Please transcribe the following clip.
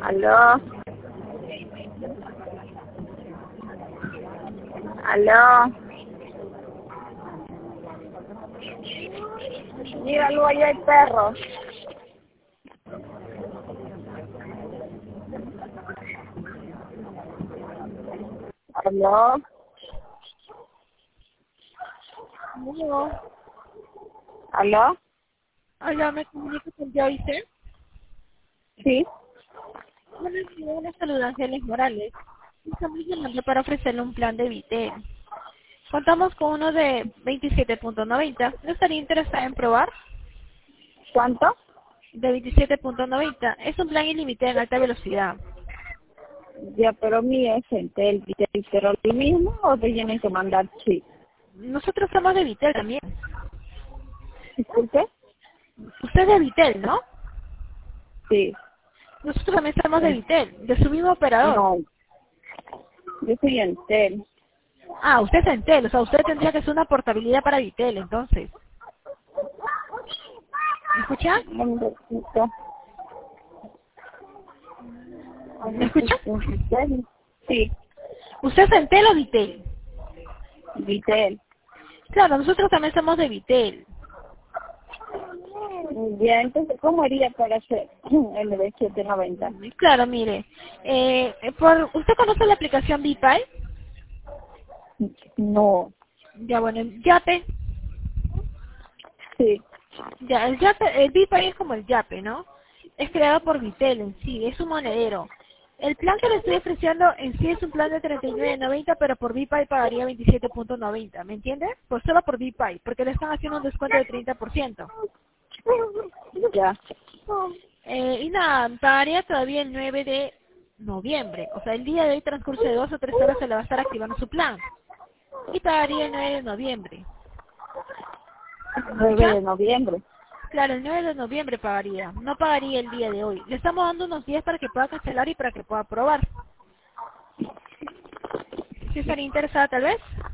Aló. Aló. Míralo, ahí hay perro. Aló. Aló, Aló. hola, me comunico con Joyce. Sí. Buenos días, les saluda Ángeles Morales. Estamos llamando para ofrecerle un plan de Vitel. Contamos con uno de 27.90. ¿No estaría interesada en probar? ¿Cuánto? De 27.90. Es un plan ilimitado en alta velocidad. Ya, pero mi es Entel, pero lo mismo o te tienen que mandar chip. Nosotros somos de Vitel también. Disculpe. Usted es de Vitel, ¿no? Sí. Nosotros también somos de Vitel, de su mismo operador. No, yo soy Entel. Ah, usted es Entel, o sea, usted tendría que hacer una portabilidad para Vitel, entonces. ¿Me escucha? Un besito. ¿Me escucha? Sí, ¿Usted es Entel o Vitel? Vitel. Claro, nosotros también somos de Vitel. Ya, entonces, ¿cómo haría para hacer el de 790? Claro, mire, ¿usted conoce la aplicación Bipay? No. Ya, bueno, el Yape, Sí. ya, el Bipay es como el Yape, ¿no? Es creado por Vitel en sí, es un monedero. El plan que le estoy ofreciendo en sí es un plan de 39.90, pero por Bipay pagaría 27.90, ¿me entiende? Pues solo por Bipay, porque le están haciendo un descuento de 30%. Ya. Y nada, pagaría todavía el 9 de noviembre. O sea, el día de hoy, transcurso de 2 o 3 horas, se le va a estar activando su plan. Y pagaría el 9 de noviembre. ¿Me 9 escucha? de noviembre. Claro, el 9 de noviembre pagaría. No pagaría el día de hoy. Le estamos dando unos días para que pueda cancelar y para que pueda probar. ¿Sí estaría interesada tal vez?